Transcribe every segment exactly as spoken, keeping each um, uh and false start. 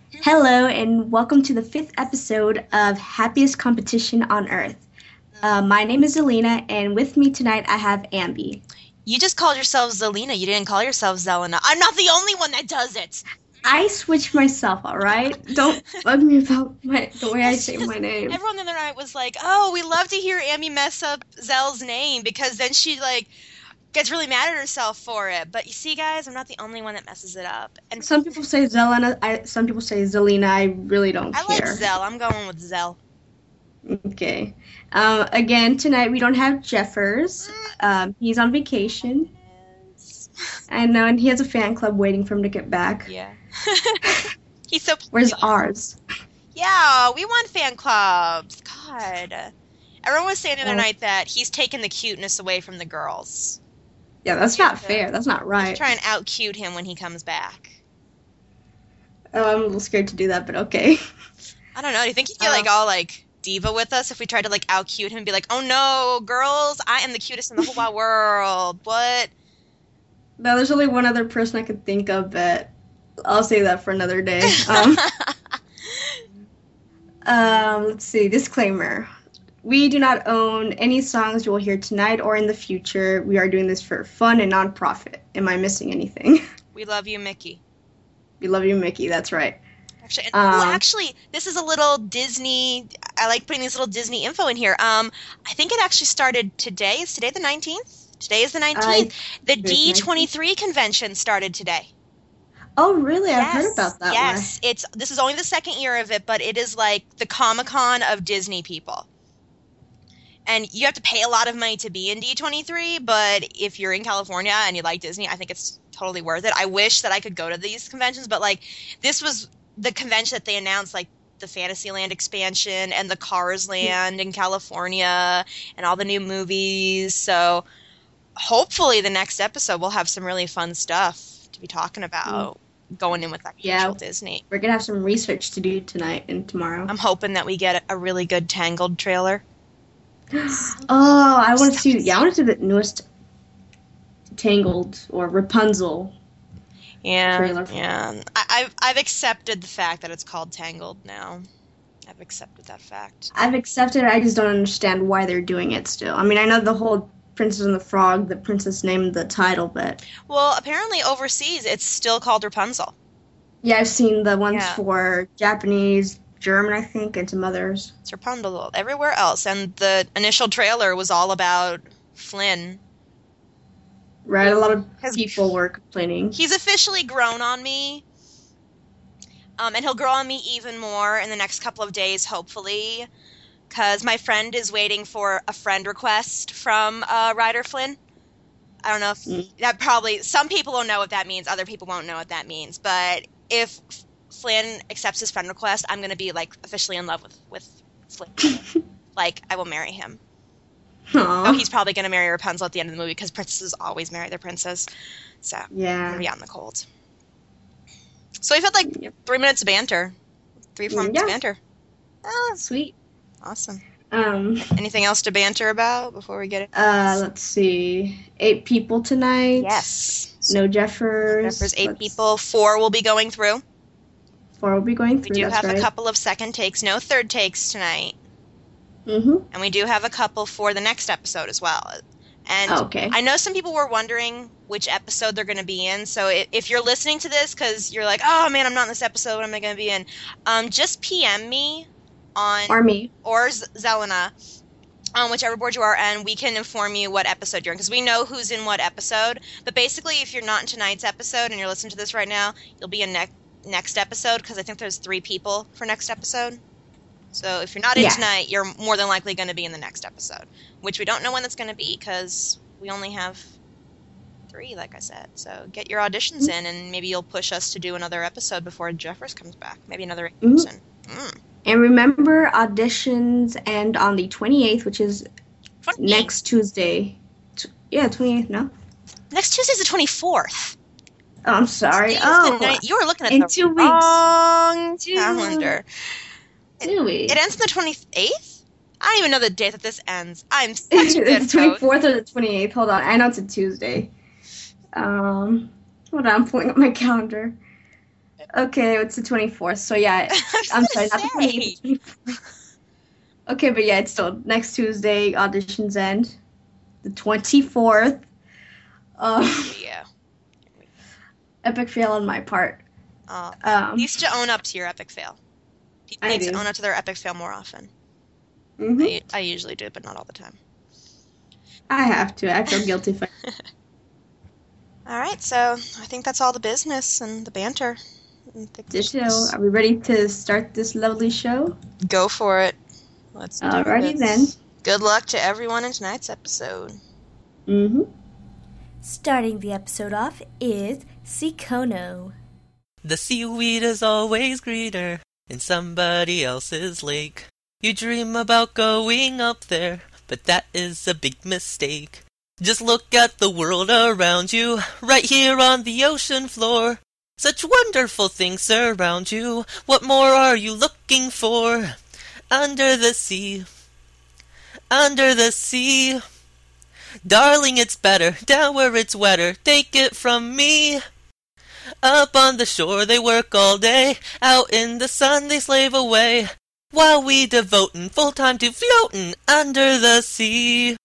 Hello, and welcome to the fifth episode of Happiest Competition on Earth. Uh, my name is Zelina, and with me tonight I have Ambi. You just called yourself Zelina. You didn't call yourself Zelina. I'm not the only one that does it. I switched myself, all right? Don't bug me about my, the way I It's say just my name. everyone the other night was like, "Oh, we love to hear Amy mess up Zell's name because then she like gets really mad at herself for it." But you see, guys, I'm not the only one that messes it up. And Some people say Zelina, I, some people say Zelina. I really don't I like care. Zell. I'm going with Zell. Okay. Um, again, tonight we don't have Jeffers. Um, he's on vacation. I know, and he has a fan club waiting for him to get back. Yeah. He's so. Where's ours? Yeah, we want fan clubs. God. Everyone was saying the other Oh. night that he's taken the cuteness away from the girls. Yeah, that's not fair. That's not right. Try and out cute him when he comes back. Oh, I'm a little scared to do that, but okay. I don't know. Do you think he'd get Uh, like all like diva with us if we tried to like out cute him and be like, "Oh no, girls, I am the cutest in the whole wide world." What? No, there's only one other person I could think of, but I'll save that for another day. Um, um, let's see. Disclaimer. We do not own any songs you will hear tonight or in the future. We are doing this for fun and non-profit. Am I missing anything? We love you, Mickey. We love you, Mickey. That's right. Actually, and, oh, Um, actually, this is a little Disney. I like putting these little Disney info in here. Um, I think it actually started today. Is today the nineteenth? Today is the nineteenth. The it is D twenty-three convention started today. Oh, really? I've Yes, heard about that yes. It's this is only the second year of it, but it is like the Comic-Con of Disney people. And you have to pay a lot of money to be in D twenty-three, but if you're in California and you like Disney, I think it's totally worth it. I wish that I could go to these conventions, but like this was the convention that they announced, like the Fantasyland expansion and the Cars Land in California and all the new movies. So hopefully the next episode we'll have some really fun stuff to be talking about going in with that Yeah. actual Disney. We're going to have some research to do tonight and tomorrow. I'm hoping that we get a really good Tangled trailer. Oh, I want to see. Yeah, I want to see the newest Tangled or Rapunzel. Yeah, Trailer. yeah. I, I've I've accepted the fact that it's called Tangled now. I've accepted that fact. I've accepted it. I just don't understand why they're doing it still. I mean, I know the whole Princess and the Frog, the princess named the title, but Well, apparently overseas it's still called Rapunzel. yeah, I've seen the ones Yeah. for Japanese, German, I think, and some others. It's Rapunzel everywhere else, and the initial trailer was all about Flynn. Right? A lot of Has- people were complaining. He's officially grown on me. Um, and he'll grow on me even more in the next couple of days, hopefully, because my friend is waiting for a friend request from uh, Ryder Flynn. I don't know if Mm. that probably some people will know what that means, other people won't know what that means. But if Flynn accepts his friend request, I'm gonna be like officially in love with with Flynn. Like I will marry him. Aw. Oh, he's probably gonna marry Rapunzel at the end of the movie because princesses always marry their princess. So I'm Yeah. gonna be out in the cold. So we've had like Yep. three minutes of banter, three four minutes Yeah. of banter. Oh, Sweet. awesome. Um. Anything else to banter about before we get it? Uh. Let's see. Eight people tonight. Yes. No Jeffers. There's eight Let's- people. Four will be going through. Four will be going We through. do that's have right. a couple of second takes, no third takes tonight. Mm-hmm. And we do have a couple for the next episode as well. And Okay. I know some people were wondering which episode they're going to be in. So if, if you're listening to this because you're like, oh man, I'm not in this episode, what am I going to be in? Um, just P M me on, Or me. or Z- Zelena, on whichever board you are, and we can inform you what episode you're in because we know who's in what episode. But basically, if you're not in tonight's episode and you're listening to this right now, you'll be in ne- next episode because I think there's three people for next episode. So if you're not in Yeah. tonight, you're more than likely going to be in the next episode, which we don't know when that's going to be because we only have three, like I said. So get your auditions in, and maybe you'll push us to do another episode before Jeffers comes back. Maybe another Mhm. person. Mm. And remember, auditions end on the twenty-eighth, which is twenty-eighth. next Tuesday. T- yeah, twenty-eighth, no? Next Tuesday's the twenty-fourth. Oh, I'm sorry. Today's the Oh, night- you were looking at in the two weeks. wrong Two- calendar. do we? It ends on the twenty-eighth? I don't even know the date that this ends. I'm such a It's good the host. twenty-fourth or the twenty-eighth. Hold on. I know it's a Tuesday. Um, hold on. I'm pulling up my calendar. Okay, it's the twenty-fourth. So yeah, I I'm was sorry, gonna not the twenty-eighth, say. the twenty-fourth. Okay, but yeah, it's still next Tuesday. Auditions end the twenty-fourth. Um, Yeah. epic fail on my part. Uh, Um, needs to own up to your epic fail. People I need do. to own up to their epic fail more often. hmm I, I usually do, but not all the time. I have to. I feel guilty if I. All right, so I think that's all the business and the banter. I think Ditto. that's- Are we ready to start this lovely show? Go for it. Let's do Alrighty this. then. Good luck to everyone in tonight's episode. Mm-hmm. Starting the episode off is Sikono. The seaweed is always greener in somebody else's lake. You dream about going up there, but that is a big mistake. Just look at the world around you, right here on the ocean floor. Such wonderful things surround you. What more are you looking for? Under the sea, under the sea. Darling, it's better down where it's wetter. Take it from me. Up on the shore they work all day. Out in the sun they slave away, while we devotin' full time to floatin' under the sea.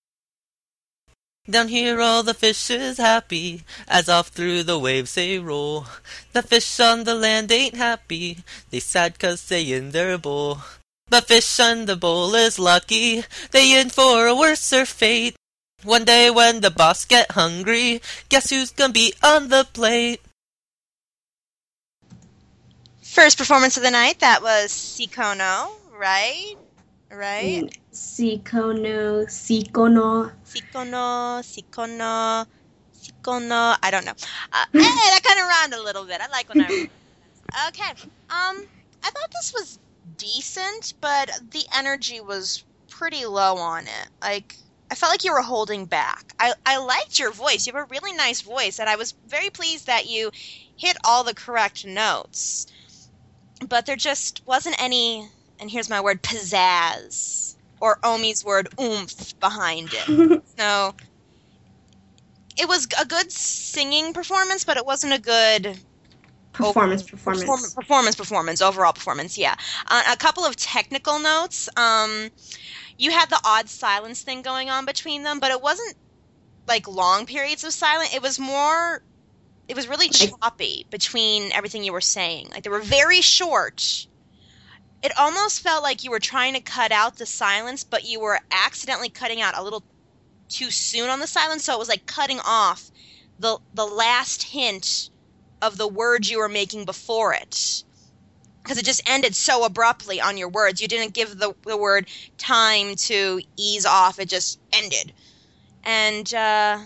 Down here all the fish is happy, as off through the waves they roll. The fish on the land ain't happy, they sad 'cause they in their bowl. But fish on the bowl is lucky, they in for a worser fate. One day when the boss get hungry, guess who's gonna be on the plate? First performance of the night, that was Sikono, right? Right? Sikono, Sikono. Sikono, Sikono, Sikono. I don't know. Uh, hey, that kind of rhymed a little bit. I like when I. Okay. Um, I thought this was decent, but the energy was pretty low on it. Like, I felt like you were holding back. I I liked your voice. You have a really nice voice, and I was very pleased that you hit all the correct notes. But there just wasn't any, and here's my word, pizzazz, or Omi's word, oomph, behind it. So, it was a good singing performance, but it wasn't a good... Performance, over- performance. Perform- performance, performance, overall performance, yeah. Uh, a couple of technical notes. Um, you had the odd silence thing going on between them, but it wasn't, like, long periods of silence. It was more... It was really choppy between everything you were saying. Like, they were very short. It almost felt like you were trying to cut out the silence, but you were accidentally cutting out a little too soon on the silence, so it was like cutting off the the last hint of the words you were making before it. Because it just ended so abruptly on your words. You didn't give the, the word time to ease off. It just ended. And, uh...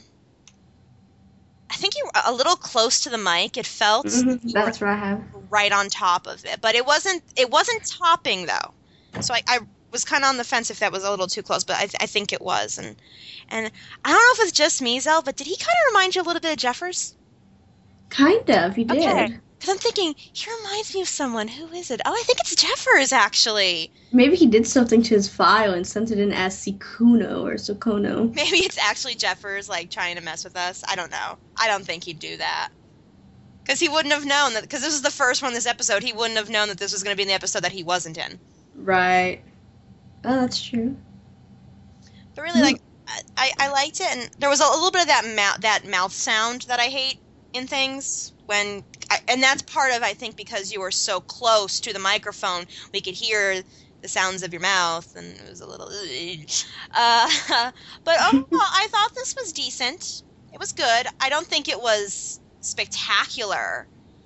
I think you were a little close to the mic. It felt Mm-hmm. you That's were what I have. right on top of it, but it wasn't. It wasn't topping though. So I, I was kind of on the fence if that was a little too close, but I, I think it was. And and I don't know if it's just me, Zell, but did he kind of remind you a little bit of Jeffers? Kind of, you did. Okay. Because I'm thinking he reminds me of someone. Who is it? Oh, I think it's Jeffers actually. Maybe he did something to his file and sent it in as Sikuno or Sokono. Maybe it's actually Jeffers like trying to mess with us. I don't know. I don't think he'd do that. Because he wouldn't have known that. Because this is the first one this episode. He wouldn't have known that this was going to be in the episode that he wasn't in. Right. Oh, that's true. But really, like, I, I liked it, and there was a little bit of that mouth that mouth sound that I hate in things when, I, and that's part of I think because you were so close to the microphone, we could hear the sounds of your mouth, and it was a little. Uh, but overall, I thought this was decent. It was good. I don't think it was spectacular.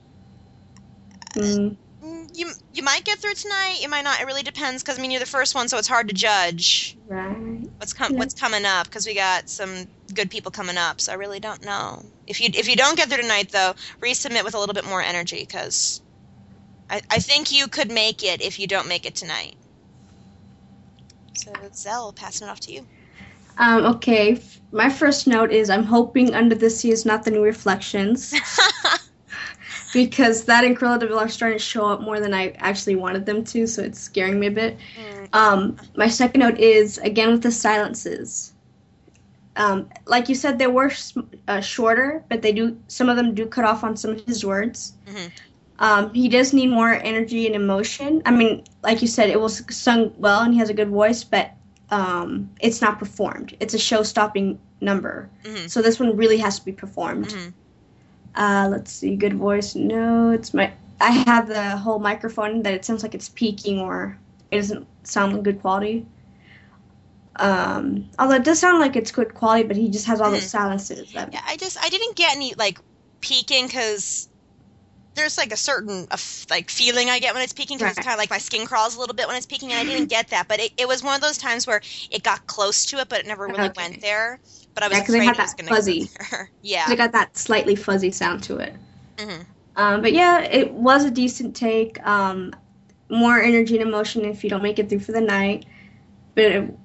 Mm. You you might get through tonight. You might not. It really depends because I mean you're the first one, so it's hard to judge Right. what's com- Yeah. what's coming up because we got some good people coming up. So I really don't know. If you if you don't get through tonight though, resubmit with a little bit more energy because I I think you could make it if you don't make it tonight. So Zell, passing it off to you. Um, okay. f- My first note is I'm hoping Under the Sea is not the new Reflections. Because that and Cruella de Vil are starting to show up more than I actually wanted them to, so it's scaring me a bit. Mm. Um, my second note is, again, with the silences. Um, like you said, they were uh, shorter, but they do some of them do cut off on some of his words. Mhm. Um, he does need more energy and emotion. I mean, like you said, it was sung well and he has a good voice, but um, it's not performed. It's a show-stopping number. Mm-hmm. So this one really has to be performed. Mm-hmm. Uh, let's see, good voice. No, it's my. I have the whole microphone that it sounds like it's peaking or it doesn't sound like good quality. Um, although it does sound like it's good quality, but he just has all Mm-hmm. those silences. That, Yeah, I just I didn't get any like peaking because there's like a certain uh, like feeling I get when it's peaking because it's Right. kind of like my skin crawls a little bit when it's peaking, and I didn't get that. But it, it was one of those times where it got close to it, but it never really Okay. went there. But I was Yeah, 'cause it afraid had it was that going to fuzzy. go there. Yeah. It got that slightly fuzzy sound to it. Mm-hmm. Um, but yeah, it was a decent take. Um, more energy and emotion if you don't make it through for the night. But it,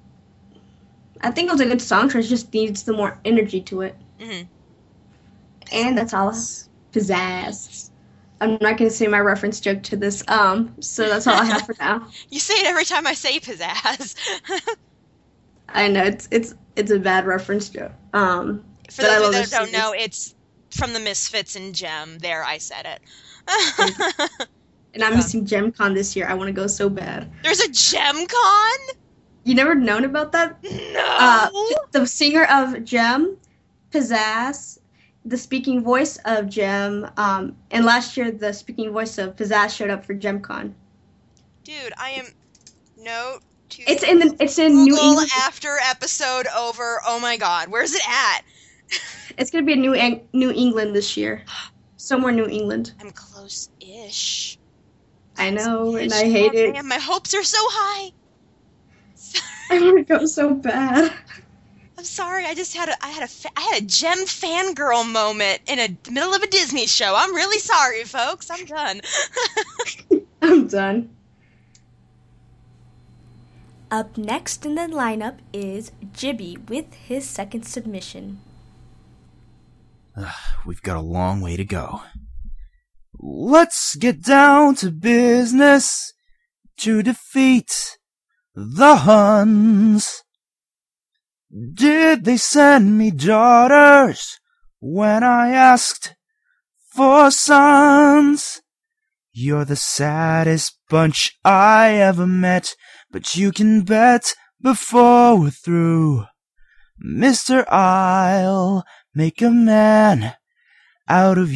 I think it was a good song choice. It just needs the more energy to it. Mm-hmm. And that's all. Pizzazz. I'm not gonna say my reference joke to this. Um, so that's all I have for now. You say it every time I say pizzazz. I know it's it's it's a bad reference joke. Um, For but I those love of you that this don't series. know, it's from the Misfits and Gem. There, I said it. And I'm Yeah. missing GemCon this year. I want to go so bad. There's a Gem Con? You never known about that? No. Uh, the singer of Gem, Pizzazz, the speaking voice of Gem, um, and last year the speaking voice of Pizzazz showed up for GemCon. Dude, I am note to It's in the it's in New Google England. after episode over. Oh my god, where's it at? It's gonna be in New Eng- New England this year, somewhere New England. I'm close-ish. I know, and I Close-ish. hate Oh, it. man, my hopes are so high. I want to go so bad. I'm sorry. I just had a I had a fa- I had a Gem fangirl moment in a, the middle of a Disney show. I'm really sorry, folks. I'm done. I'm done. Up next in the lineup is Jibby with his second submission. We've got a long way to go. Let's get down to business to defeat the Huns. Did they send me daughters when I asked for sons? You're the saddest bunch I ever met, but you can bet before we're through, Mister I'll make a man out of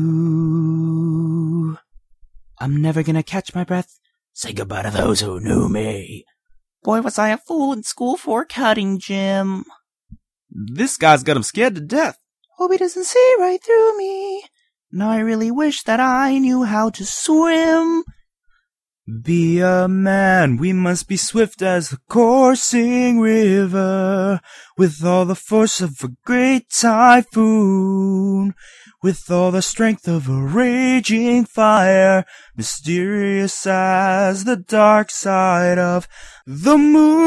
you. I'm never gonna catch my breath. Say goodbye to those who knew me. Boy, was I a fool in school for cutting Jim. This guy's got him scared to death. Hope he doesn't see right through me. Now I really wish that I knew how to swim. Be a man, we must be swift as the coursing river, with all the force of a great typhoon, with all the strength of a raging fire, mysterious as the dark side of the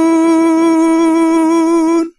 moon.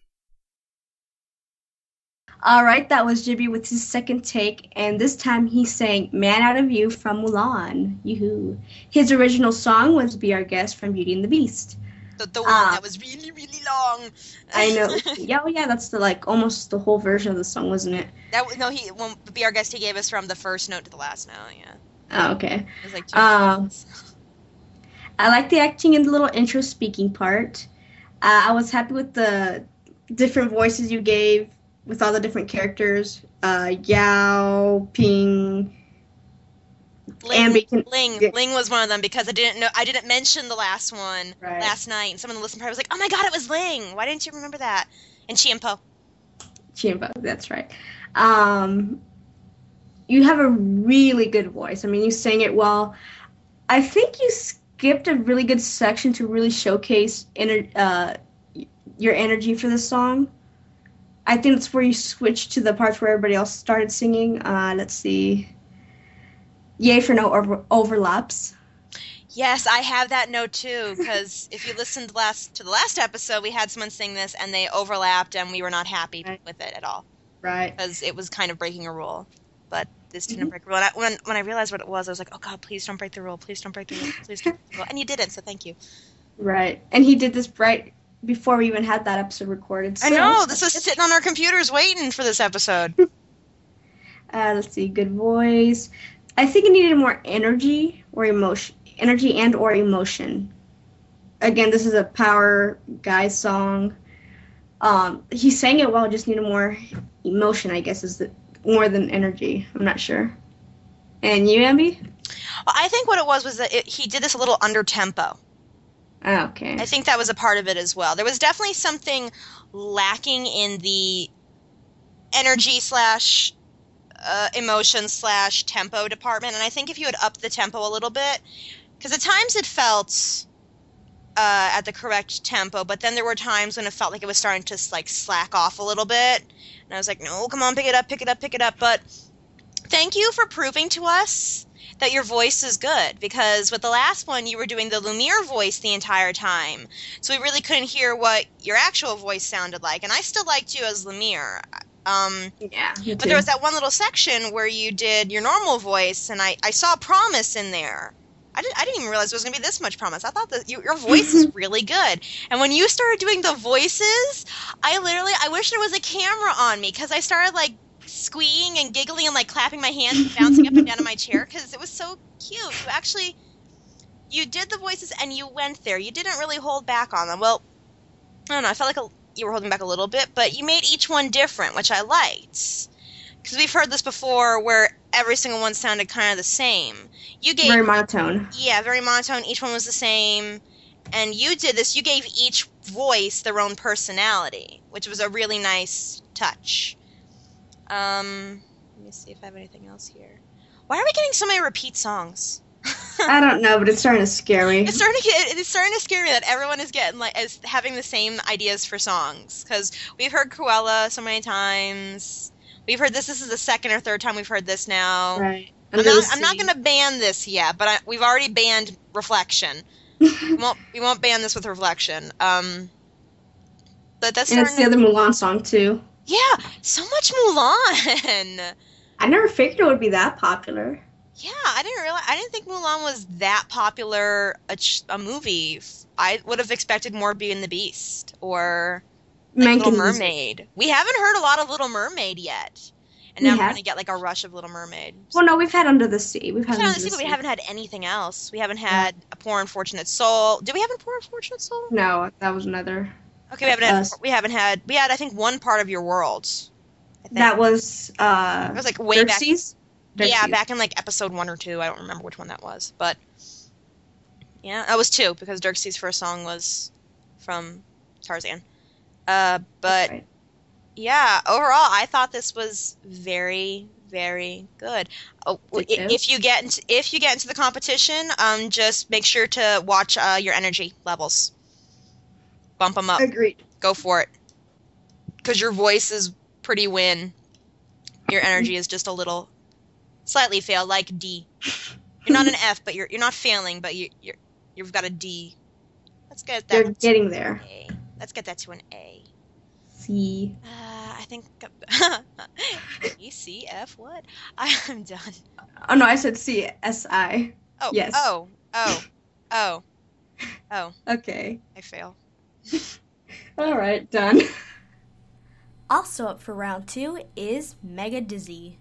All right, that was Jibby with his second take, and this time he sang Man Out of You from Mulan. Yoo-hoo. His original song was Be Our Guest from Beauty and the Beast. The, the one Ah. that was really, really long. I know. yeah, oh yeah, that's the like almost the whole version of the song, wasn't it? That was- no, he when Be Our Guest he gave us from the first note to the last note. Yeah, Oh, okay. it was like two Um, minutes. I like the acting in the little intro speaking part. Uh, I was happy with the different voices you gave with all the different characters. Uh, Yao, Ping, Ling, and Bacon- Ling, yeah. Ling was one of them because I didn't know I didn't mention the last one Right. last night, and someone in the listen party was like, "Oh my god, it was Ling! Why didn't you remember that?" And Chiempo. Chimbo, that's right. Um, you have a really good voice. I mean, you sang it well. I think you skipped a really good section to really showcase ener- uh, your energy for this song. I think it's where you switched to the parts where everybody else started singing. Uh, let's see. Yay for no over- overlaps. Yes, I have that note too because if you listened last to the last episode, we had someone sing this and they overlapped, and we were not happy Right. with it at all Right. because it was kind of breaking a rule. But this didn't Mhm. break a rule. And I, when when I realized what it was, I was like, "Oh God, please don't break the rule! Please don't break the rule! Please don't break the rule!" And you didn't, so thank you. Right. And he did this right before we even had that episode recorded. I so- know this was sitting on our computers waiting for this episode. Uh, let's see, good voice. I think it needed more energy or emotion, energy and or emotion. Again, this is a power guy song. Um, he sang it well, just needed more emotion, I guess, is the, more than energy. I'm not sure. And you, Ambi? Well, I think what it was was that it, he did this a little under tempo. Oh, okay. I think that was a part of it as well. There was definitely something lacking in the energy slash uh, emotion slash tempo department, and I think if you had upped the tempo a little bit, because at times it felt uh, at the correct tempo, but then there were times when it felt like it was starting to like slack off a little bit, and I was like, no, come on, pick it up, pick it up, pick it up. But thank you for proving to us that your voice is good, because with the last one you were doing the Lumiere voice the entire time, so we really couldn't hear what your actual voice sounded like, and I still liked you as Lumiere. Um, yeah, me but too. there was that one little section where you did your normal voice, and I, I saw promise in there. I didn't, I didn't even realize there was going to be this much promise. I thought that you, your voice is really good. And when you started doing the voices, I literally, I wish there was a camera on me, because I started, like, squeeing and giggling and, like, clapping my hands and bouncing up and down in my chair, because it was so cute. You actually, you did the voices, and you went there. You didn't really hold back on them. Well, I don't know, I felt like a, you were holding back a little bit, but you made each one different, which I liked. Because we've heard this before, where every single one sounded kind of the same. You gave Very monotone. Yeah, very monotone. Each one was the same. And you did this. You gave each voice their own personality, which was a really nice touch. Um, let me see if I have anything else here. Why are we getting so many repeat songs? I don't know, but it's starting to scare me. It's starting to get, it's starting to scare me that everyone is getting like is having the same ideas for songs, because we've heard Cruella so many times. We've heard this. This is the second or third time we've heard this now. Right. I'm Under not, the I'm not Sea. going to ban this yet, but I, we've already banned Reflection. we won't we won't ban this with Reflection. Um, but that's And it's the starting other to- Mulan song too. yeah, so much Mulan. I never figured it would be that popular. Yeah, I didn't realize. I didn't think Mulan was that popular a, ch- a movie. I would have expected more Beauty and the Beast or like, Mankin Little music. Mermaid. We haven't heard a lot of Little Mermaid yet, and We now we're have? gonna get like a rush of Little Mermaid. Well, no, we've had Under the Sea. We've We've had had Under the the Sea, but Sea. we haven't had anything else. We haven't had a Poor Unfortunate Soul. Did we have a Poor Unfortunate Soul? No, that was another. Okay, we haven't had. Us. We haven't had. We had, I think, one part of Your World. I think. That was uh. It was like way back. Xerxes? Yeah, Xerxes. back in like episode one or two. I don't remember which one that was, but yeah, that was two because Dirk's first song was from Tarzan. Uh, but Right. yeah, overall, I thought this was very, very good. Oh, i- Did you? if you get into if you get into the competition, um, just make sure to watch uh, your energy levels. Bump them up. Agreed. Go for it, because your voice is pretty win. Your energy is just a little slightly failed, like D. You're not an F, but you're you're not failing, but you you're you've got a D. Let's get that. You're to getting an there. A. Let's get that to an A. C. Uh, I think E C F. What? I'm done. Oh no, I said C S I. Oh. Yes. Oh. Oh. Oh. Oh. Okay. I fail. All right, done. Also up for round two is Mega Dizzy.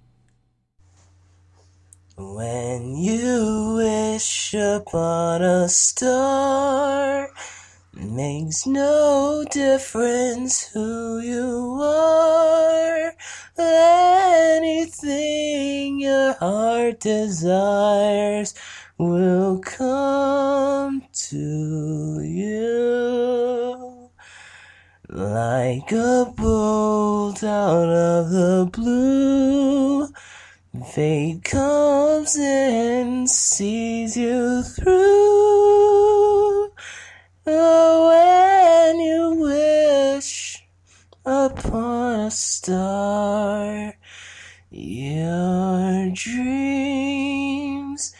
When you wish upon a star, makes no difference who you are. Anything your heart desires will come to you. Like a bolt out of the blue, fate comes and sees you through. Oh, when you wish upon a star, your dreams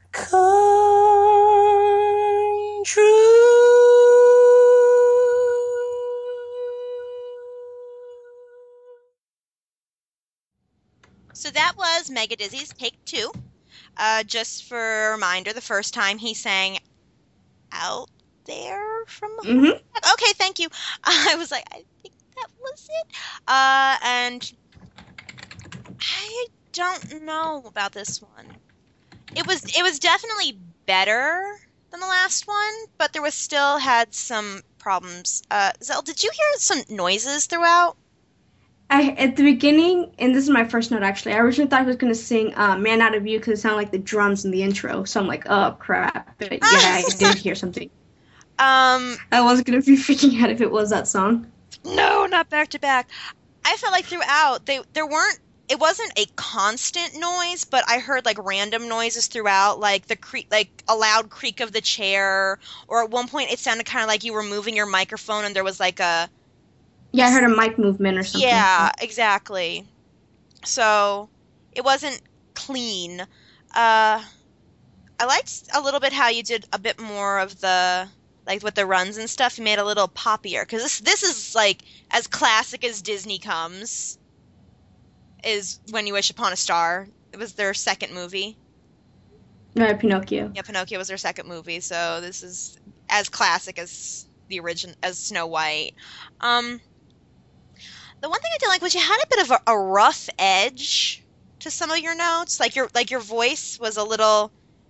come true. So that was Mega Dizzy's Take Two. Uh, just for a reminder, the first time he sang Out There from Mhm. Okay, thank you. I was like, I think that was it. Uh, and I don't know about this one. It was it was definitely better than the last one, but there was still had some problems. Uh, Zell, did you hear some noises throughout? I at the beginning, and this is my first note actually. I originally thought he was gonna sing uh, "Man Out of You" because it sounded like the drums in the intro. So I'm like, oh crap! But yeah, I did hear something. Um, I wasn't gonna be freaking out if it was that song. No, not back to back. I felt like throughout they there weren't. It wasn't a constant noise, but I heard like random noises throughout, like the creak, like a loud creak of the chair, or at one point it sounded kind of like you were moving your microphone and there was like a. Yeah, I heard a mic movement or something. Yeah, exactly. So it wasn't clean. Uh, I liked a little bit how you did a bit more of the like with the runs and stuff. You made it a little poppier because this this is like as classic as Disney comes. Is When You Wish Upon a Star. It was their second movie. No, Pinocchio. Yeah, Pinocchio was their second movie, so this is as classic as the origin as Snow White. Um, the one thing I did like was you had a bit of a, a rough edge to some of your notes. Like your like your voice was a little.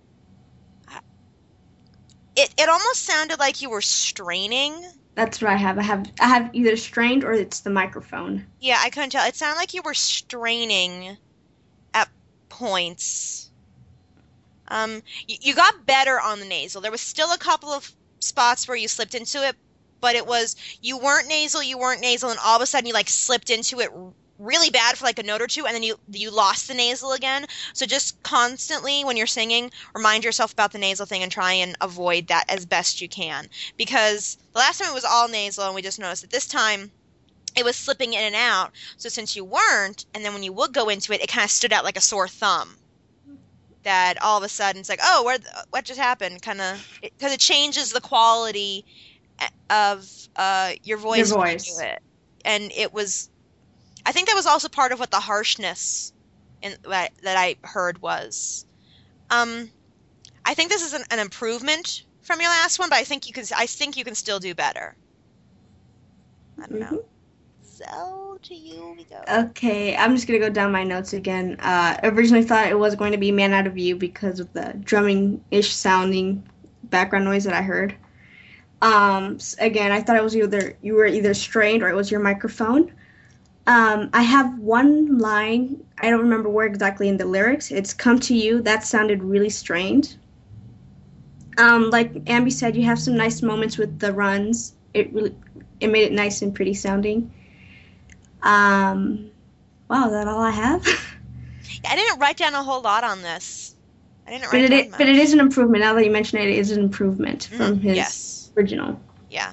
It it almost sounded like you were straining. That's what I have. I have I have either strained or it's the microphone. Yeah, I couldn't tell. It sounded like you were straining at points. Um, you, you got better on the nasal. There was still a couple of spots where you slipped into it, but it was you weren't nasal, you weren't nasal, and all of a sudden you like slipped into it really bad for like a note or two, and then you you lost the nasal again. So just constantly when you're singing, remind yourself about the nasal thing and try and avoid that as best you can. Because the last time it was all nasal, and we just noticed that this time it was slipping in and out. So since you weren't, and then when you would go into it, it kind of stood out like a sore thumb. That all of a sudden it's like, oh, where what just happened? Kind of because it, it changes the quality of uh, your voice. Your voice. When you do it. And it was. I think that was also part of what the harshness in, that, that I heard was. Um, I think this is an, an improvement from your last one, but I think you can. I think you can still do better. I don't Mm-hmm. know. So to you we go. Okay, I'm just gonna go down my notes again. Uh, originally thought it was going to be "Man Out of You" because of the drumming-ish sounding background noise that I heard. Um, again, I thought it was either you were either strained or it was your microphone. Um, I have one line, I don't remember where exactly in the lyrics. It's "Come to You." That sounded really strained. Um, like Ambi said, you have some nice moments with the runs. It really, it made it nice and pretty sounding. Um, wow, is that all I have? Yeah, I didn't write down a whole lot on this. I didn't but write it, down it much. but it is an improvement. Now that you mention it, it is an improvement from Mm, his yes. original. Yeah.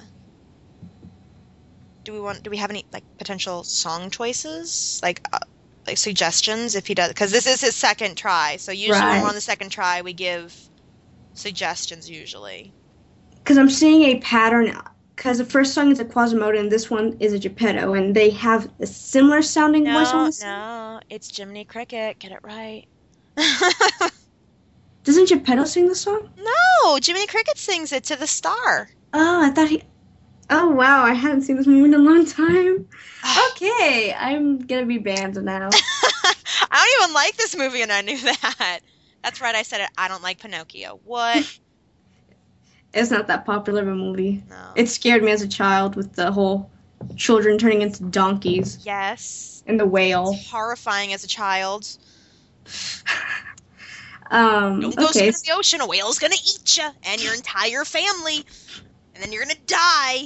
Do we want? Do we have any like potential song choices, like uh, like suggestions if he does? Because this is his second try, so usually when Right. we're on the second try, we give suggestions usually. Because I'm seeing a pattern. Because the first song is a Quasimodo and this one is a Geppetto, and they have a similar sounding voice on No, the song. no, it's Jiminy Cricket. Get it right. Doesn't Geppetto sing the song? No, Jiminy Cricket sings it to the star. Oh, I thought he. Oh wow, I haven't seen this movie in a long time. Okay, I'm gonna be banned now. I don't even like this movie, and I knew that. That's right, I said it. I don't like Pinocchio. What? It's not that popular of a movie. No. It scared me as a child with the whole children turning into donkeys Yes. and the whale. It's horrifying as a child. Um, Don't go okay. swim in the ocean. A whale's gonna eat you and your entire family, and then you're gonna die.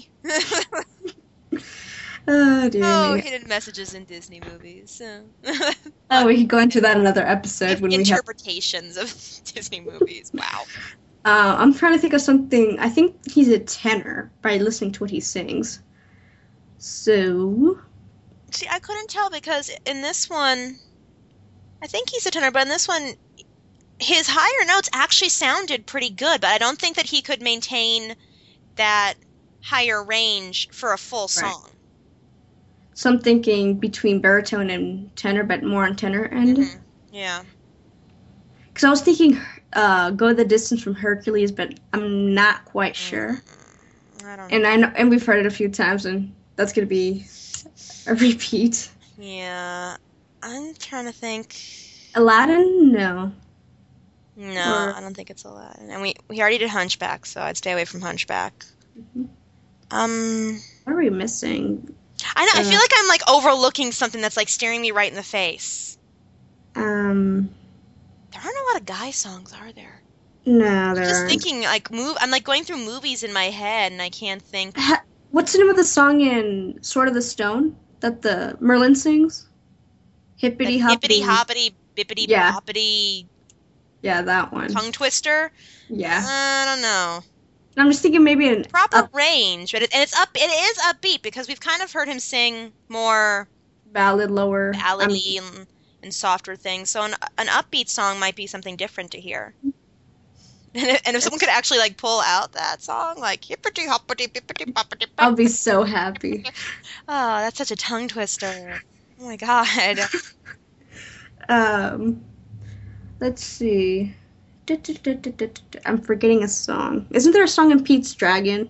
Oh dear Oh, me. hidden messages in Disney movies. Oh, we could go into that another episode when we have. Interpretations of Disney movies. Wow. Uh, I'm trying to think of something. I think he's a tenor by listening to what he sings. So. See, I couldn't tell because in this one, I think he's a tenor, but in this one, his higher notes actually sounded pretty good, but I don't think that he could maintain that higher range for a full song. So I'm thinking between baritone and tenor, but more on tenor end. Mhm. Yeah. Because I was thinking uh, "Go the Distance" from Hercules, but I'm not quite sure. Mm, I don't know. And I know, and we've heard it a few times, and that's gonna be a repeat. Yeah. I'm trying to think. Aladdin? No. No, Or- I don't think it's Aladdin. And we we already did Hunchback, so I'd stay away from Hunchback. Mhm. Um, What are we missing? I know. I Uh, feel like I'm like overlooking something that's like staring me right in the face. Um, There aren't a lot of guy songs, are there? no, there Just aren't. thinking like move. I'm like going through movies in my head, and I can't think. Ha- What's the name of the song in Sword of the Stone that the Merlin sings? Hippity hoppity. Hippity hoppity, bippity Yeah. boppity, Yeah, that one. tongue twister. Yeah. I don't know. I'm just thinking maybe an Proper up range, but it, and it's up. It is upbeat because we've kind of heard him sing more ballad, lower. I ballady mean, and, and softer things. So an an upbeat song might be something different to hear. And if, and if someone could actually like pull out that song, like hippity hoppity bippity boppity I'll bop. be so happy. Oh, that's such a tongue twister. Oh my god. Um, let's see. I'm forgetting a song. Isn't there a song in Pete's Dragon?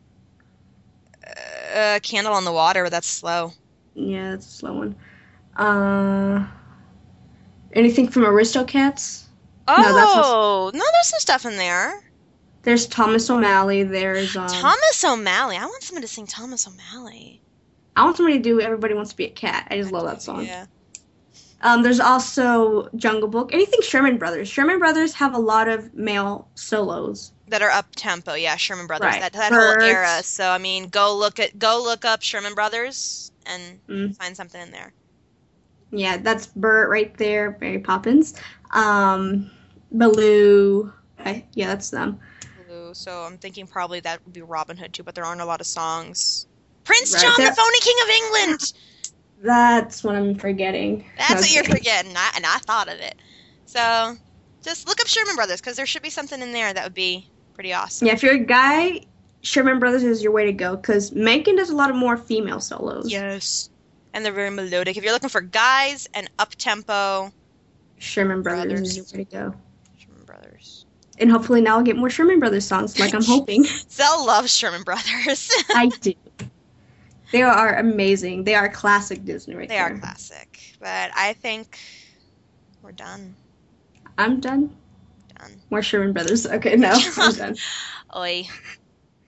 Uh, Candle on the Water. That's slow. Yeah, that's a slow one. Uh, anything from Aristocats? Oh, No, that's no, there's some stuff in there. There's Thomas O'Malley. There's um. Thomas O'Malley. I want someone to sing Thomas O'Malley. I want somebody to do Everybody Wants to Be a Cat. I just love that song. Yeah. Um, there's also Jungle Book. Anything Sherman Brothers. Sherman Brothers have a lot of male solos. That are up tempo, yeah, Sherman Brothers, Right. that that Bert. whole era. So I mean, go look at go look up Sherman Brothers and Mm. find something in there. Yeah, that's Bert right there. Mary Poppins. Um, Baloo. I, yeah, that's them. Blue. So I'm thinking probably that would be Robin Hood too, but there aren't a lot of songs. Prince Right, John, there- the phony king of England. That's what I'm forgetting. That's what you're Okay. forgetting, I, and I thought of it. So just look up Sherman Brothers because there should be something in there that would be pretty awesome. Yeah, if you're a guy, Sherman Brothers is your way to go because Mencken does a lot of more female solos. Yes. And they're very melodic. If you're looking for guys and up tempo, Sherman Brothers, Brothers. is your way to go. Sherman Brothers. And hopefully now I'll get more Sherman Brothers songs, like I'm hoping. Zell loves Sherman Brothers. I do. They are amazing. They are classic Disney right They there. are classic, but I think we're done. I'm done. Done. More Sherman Brothers. Okay, no, I'm done. Oi.